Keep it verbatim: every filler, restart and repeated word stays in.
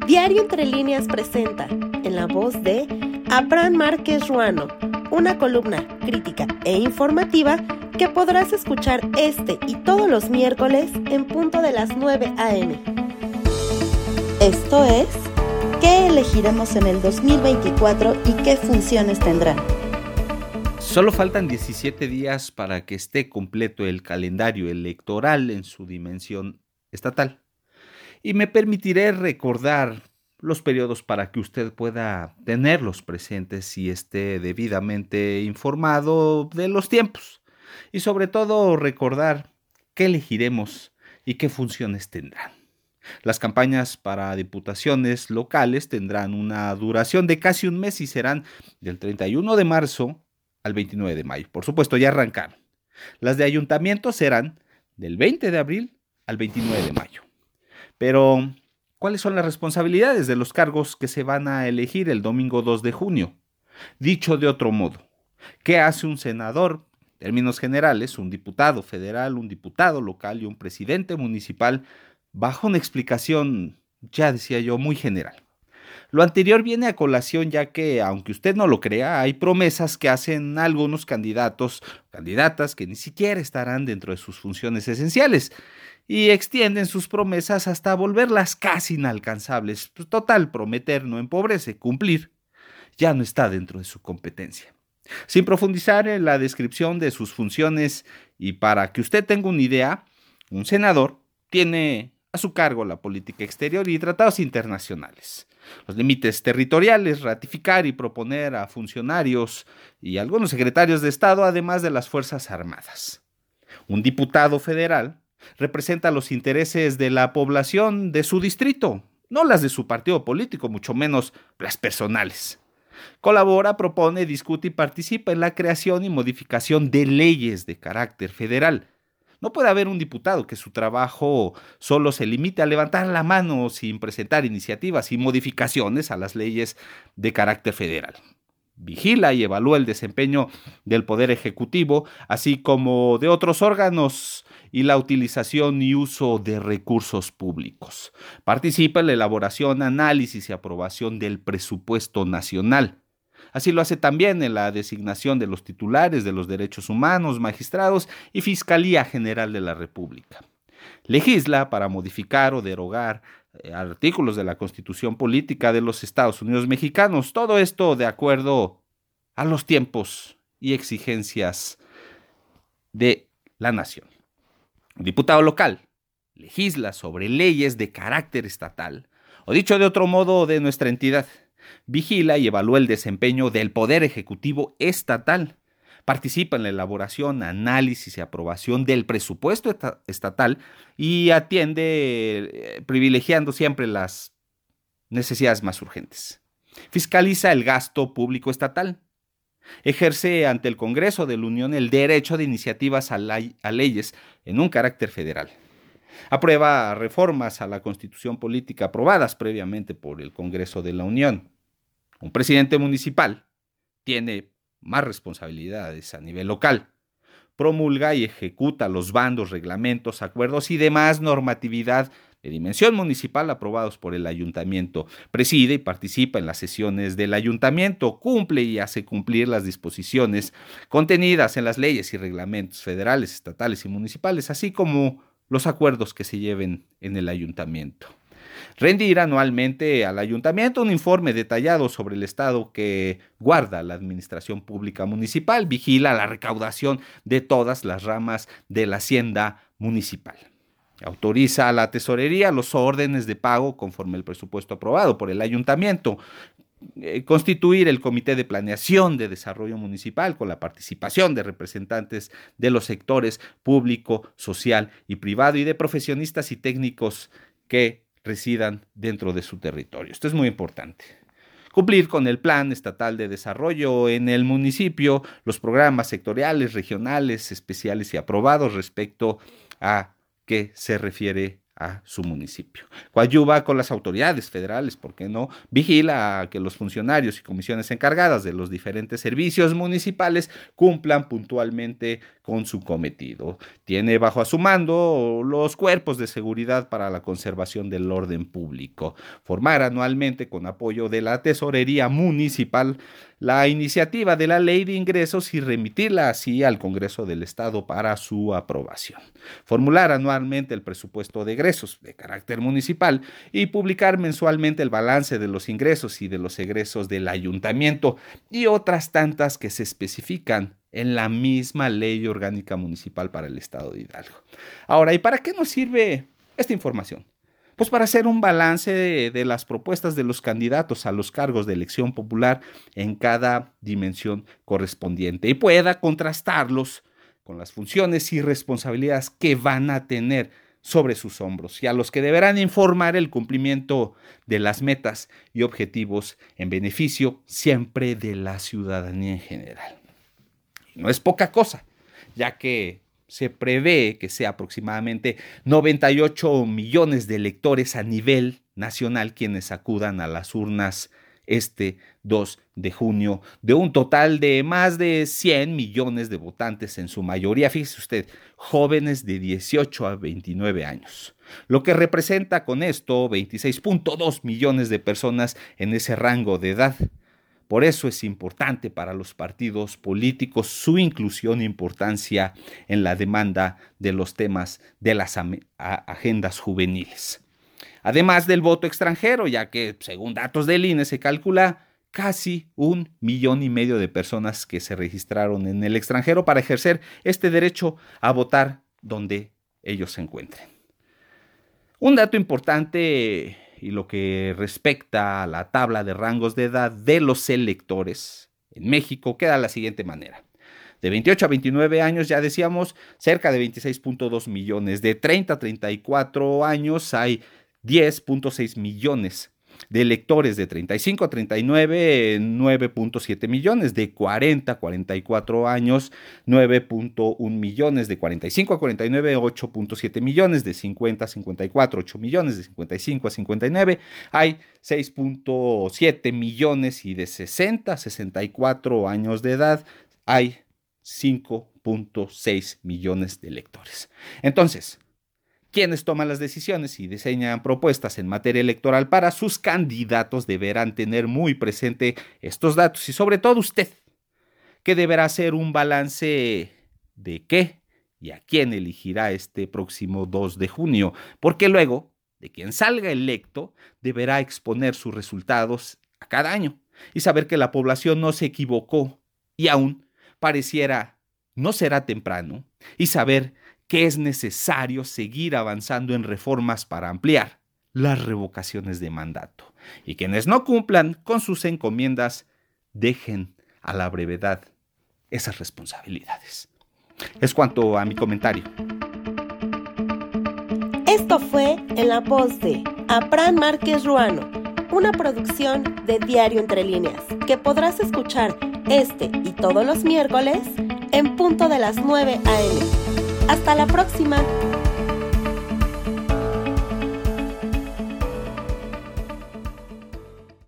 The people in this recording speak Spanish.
Diario Entre Líneas presenta, en la voz de Abraham Márquez Ruano, una columna crítica e informativa que podrás escuchar este y todos los miércoles en punto de las nueve a eme. Esto es, ¿qué elegiremos en el dos mil veinticuatro y qué funciones tendrán? Solo faltan diecisiete días para que esté completo el calendario electoral en su dimensión estatal. Y me permitiré recordar los periodos para que usted pueda tenerlos presentes y esté debidamente informado de los tiempos. Y sobre todo recordar qué elegiremos y qué funciones tendrán. Las campañas para diputaciones locales tendrán una duración de casi un mes y serán del treinta y uno de marzo al veintinueve de mayo. Por supuesto, ya arrancaron. Las de ayuntamientos serán del veinte de abril al veintinueve de mayo. Pero, ¿cuáles son las responsabilidades de los cargos que se van a elegir el domingo dos de junio? Dicho de otro modo, ¿qué hace un senador? En términos generales, un diputado federal, un diputado local y un presidente municipal, bajo una explicación, ya decía yo, muy general. Lo anterior viene a colación ya que, aunque usted no lo crea, hay promesas que hacen algunos candidatos, candidatas que ni siquiera estarán dentro de sus funciones esenciales y extienden sus promesas hasta volverlas casi inalcanzables. Total, prometer no empobrece, cumplir ya no está dentro de su competencia. Sin profundizar en la descripción de sus funciones y para que usted tenga una idea, un senador tiene a su cargo la política exterior y tratados internacionales, los límites territoriales, ratificar y proponer a funcionarios y algunos secretarios de Estado, además de las Fuerzas Armadas. Un diputado federal representa los intereses de la población de su distrito, no las de su partido político, mucho menos las personales. Colabora, propone, discute y participa en la creación y modificación de leyes de carácter federal. No puede haber un diputado que su trabajo solo se limite a levantar la mano sin presentar iniciativas y modificaciones a las leyes de carácter federal. Vigila y evalúa el desempeño del Poder Ejecutivo, así como de otros órganos y la utilización y uso de recursos públicos. Participa en la elaboración, análisis y aprobación del presupuesto nacional. Así lo hace también en la designación de los titulares de los derechos humanos, magistrados y Fiscalía General de la República. Legisla para modificar o derogar eh, artículos de la Constitución Política de los Estados Unidos Mexicanos. Todo esto de acuerdo a los tiempos y exigencias de la nación. Un diputado local legisla sobre leyes de carácter estatal, o dicho de otro modo, de nuestra entidad. Vigila y evalúa el desempeño del Poder Ejecutivo estatal. Participa en la elaboración, análisis y aprobación del presupuesto eta- estatal y atiende eh, privilegiando siempre las necesidades más urgentes. Fiscaliza el gasto público estatal. Ejerce ante el Congreso de la Unión el derecho de iniciativas a, la- a leyes en un carácter federal. Aprueba reformas a la Constitución Política aprobadas previamente por el Congreso de la Unión. Un presidente municipal tiene más responsabilidades a nivel local. Promulga y ejecuta los bandos, reglamentos, acuerdos y demás normatividad de dimensión municipal aprobados por el ayuntamiento. Preside y participa en las sesiones del ayuntamiento. Cumple y hace cumplir las disposiciones contenidas en las leyes y reglamentos federales, estatales y municipales, así como los acuerdos que se lleven en el ayuntamiento. Rendir anualmente al ayuntamiento un informe detallado sobre el estado que guarda la administración pública municipal, vigila la recaudación de todas las ramas de la hacienda municipal. Autoriza a la tesorería los órdenes de pago conforme el presupuesto aprobado por el ayuntamiento. Eh, constituir el Comité de Planeación de Desarrollo Municipal con la participación de representantes de los sectores público, social y privado y de profesionistas y técnicos que residan dentro de su territorio. Esto es muy importante. Cumplir con el Plan Estatal de Desarrollo en el municipio, los programas sectoriales, regionales, especiales y aprobados respecto a qué se refiere a su municipio. Coadyuva con las autoridades federales, ¿por qué no? Vigila a que los funcionarios y comisiones encargadas de los diferentes servicios municipales cumplan puntualmente con su cometido. Tiene bajo a su mando los cuerpos de seguridad para la conservación del orden público. Formar anualmente, con apoyo de la Tesorería Municipal, la iniciativa de la Ley de Ingresos y remitirla así al Congreso del Estado para su aprobación. Formular anualmente el presupuesto de egresos de carácter municipal y publicar mensualmente el balance de los ingresos y de los egresos del ayuntamiento y otras tantas que se especifican en la misma Ley Orgánica Municipal para el Estado de Hidalgo. Ahora, ¿y para qué nos sirve esta información? Pues para hacer un balance de, de las propuestas de los candidatos a los cargos de elección popular en cada dimensión correspondiente y pueda contrastarlos con las funciones y responsabilidades que van a tener sobre sus hombros y a los que deberán informar el cumplimiento de las metas y objetivos en beneficio siempre de la ciudadanía en general. Y no es poca cosa, ya que se prevé que sea aproximadamente noventa y ocho millones de electores a nivel nacional quienes acudan a las urnas este dos de junio, de un total de más de cien millones de votantes, en su mayoría, fíjese usted, jóvenes de dieciocho a veintinueve años, lo que representa con esto veintiséis punto dos millones de personas en ese rango de edad. Por eso es importante para los partidos políticos su inclusión e importancia en la demanda de los temas de las agendas juveniles. Además del voto extranjero, ya que según datos del I N E se calcula casi un millón y medio de personas que se registraron en el extranjero para ejercer este derecho a votar donde ellos se encuentren. Un dato importante y lo que respecta a la tabla de rangos de edad de los electores en México queda de la siguiente manera. De veintiocho a veintinueve años, ya decíamos, cerca de veintiséis punto dos millones. De treinta a treinta y cuatro años hay diez punto seis millones. De electores de treinta y cinco a treinta y nueve, nueve punto siete millones. De cuarenta a cuarenta y cuatro años, nueve punto uno millones. De cuarenta y cinco a cuarenta y nueve, ocho punto siete millones. De cincuenta a cincuenta y cuatro, ocho millones. De cincuenta y cinco a cincuenta y nueve hay seis punto siete millones. Y de sesenta a sesenta y cuatro años de edad hay cinco punto seis millones de electores. Entonces, quienes toman las decisiones y diseñan propuestas en materia electoral para sus candidatos deberán tener muy presente estos datos y sobre todo usted, que deberá hacer un balance de qué y a quién elegirá este próximo dos de junio, porque luego de quien salga electo deberá exponer sus resultados a cada año y saber que la población no se equivocó y aún pareciera no será temprano y saber que es necesario seguir avanzando en reformas para ampliar las revocaciones de mandato. Y quienes no cumplan con sus encomiendas, dejen a la brevedad esas responsabilidades. Es cuanto a mi comentario. Esto fue En la Voz de Abraham Márquez Ruano, una producción de Diario Entre Líneas, que podrás escuchar este y todos los miércoles en punto de las nueve a eme. ¡Hasta la próxima!